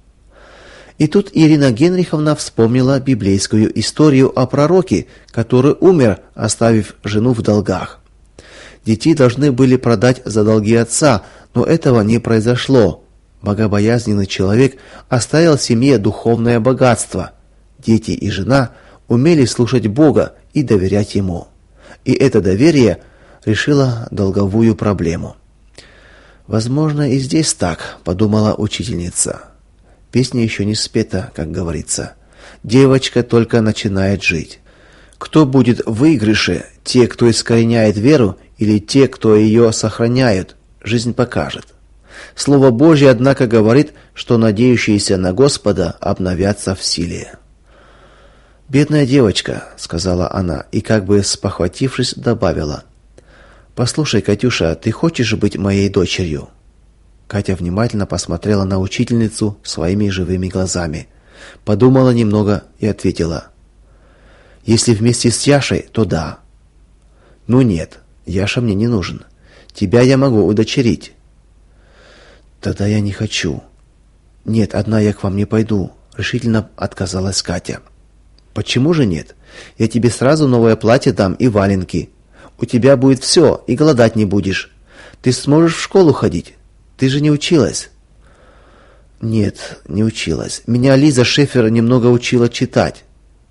И тут Ирина Генриховна вспомнила библейскую историю о пророке, который умер, оставив жену в долгах. Детей должны были продать за долги отца, но этого не произошло. Богобоязненный человек оставил семье духовное богатство. Дети и жена умели слушать Бога и доверять Ему. И это доверие решило долговую проблему. «Возможно, и здесь так», — подумала учительница. Песня еще не спета, как говорится. Девочка только начинает жить. Кто будет в выигрыше, те, кто искореняет веру, или те, кто ее сохраняют, жизнь покажет. Слово Божье, однако, говорит, что надеющиеся на Господа обновятся в силе. «Бедная девочка», — сказала она, и, как бы спохватившись, добавила: «Послушай, Катюша, ты хочешь быть моей дочерью?» Катя внимательно посмотрела на учительницу своими живыми глазами, подумала немного и ответила: «Если вместе с Яшей, то да». «Ну нет, Яша мне не нужен. Тебя я могу удочерить». «Тогда я не хочу». «Нет, одна я к вам не пойду», — решительно отказалась Катя. «Почему же нет? Я тебе сразу новое платье дам и валенки. У тебя будет все, и голодать не будешь. Ты сможешь в школу ходить. Ты же не училась?» «Нет, не училась. Меня Лиза Шефер немного учила читать».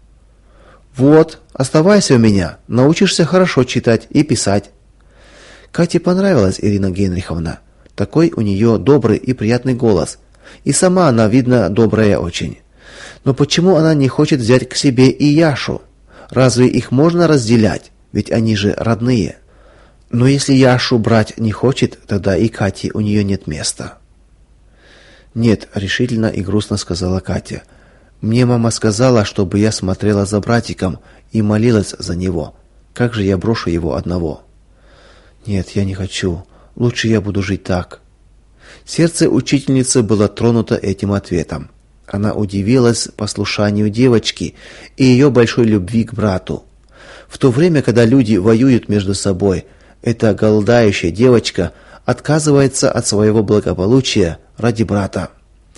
«Вот, оставайся у меня, научишься хорошо читать и писать». Кате понравилась Ирина Генриховна. Такой у нее добрый и приятный голос. И сама она, видно, добрая очень. Но почему она не хочет взять к себе и Яшу? Разве их можно разделять? Ведь они же родные. Но если Яшу брать не хочет, тогда и Кате у нее нет места. «Нет», — решительно и грустно сказала Катя. «Мне мама сказала, чтобы я смотрела за братиком и молилась за него. Как же я брошу его одного?» «Нет, я не хочу. Лучше я буду жить так». Сердце учительницы было тронуто этим ответом. Она удивилась послушанию девочки и ее большой любви к брату. В то время, когда люди воюют между собой, эта голодающая девочка отказывается от своего благополучия ради брата.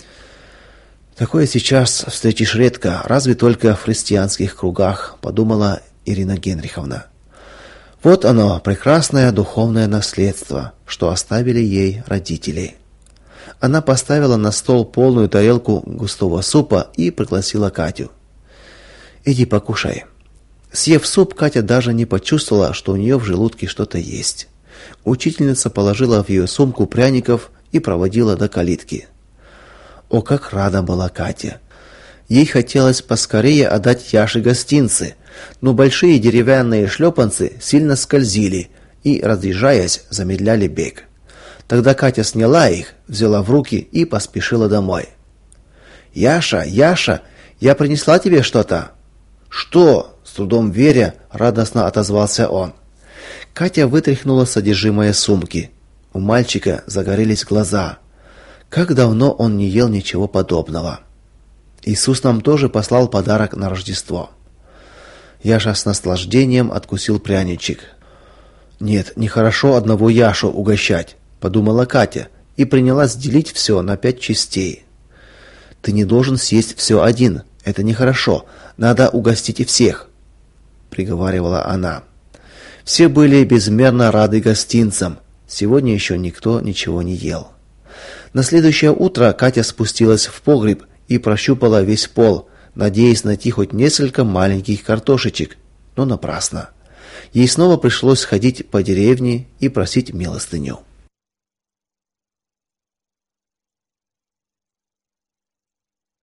«Такое сейчас встретишь редко, разве только в христианских кругах», — подумала Ирина Генриховна. Вот оно, прекрасное духовное наследство, что оставили ей родители. Она поставила на стол полную тарелку густого супа и пригласила Катю. «Иди покушай». Съев суп, Катя даже не почувствовала, что у нее в желудке что-то есть. Учительница положила в ее сумку пряников и проводила до калитки. О, как рада была Катя! Ей хотелось поскорее отдать Яше гостинцы, но большие деревянные шлепанцы сильно скользили и, разъезжаясь, замедляли бег. Тогда Катя сняла их, взяла в руки и поспешила домой. «Яша, Яша, я принесла тебе что-то». «Что?» — с трудом веря, радостно отозвался он. Катя вытряхнула содержимое сумки. У мальчика загорелись глаза. Как давно он не ел ничего подобного. Иисус нам тоже послал подарок на Рождество. Яша с наслаждением откусил пряничек. «Нет, нехорошо одного Яшу угощать», — подумала Катя и принялась делить все на 5 частей. «Ты не должен съесть все один, это нехорошо, надо угостить и всех», — приговаривала она. Все были безмерно рады гостинцам, сегодня еще никто ничего не ел. На следующее утро Катя спустилась в погреб и прощупала весь пол, надеясь найти хоть несколько маленьких картошечек, но напрасно. Ей снова пришлось ходить по деревне и просить милостыню.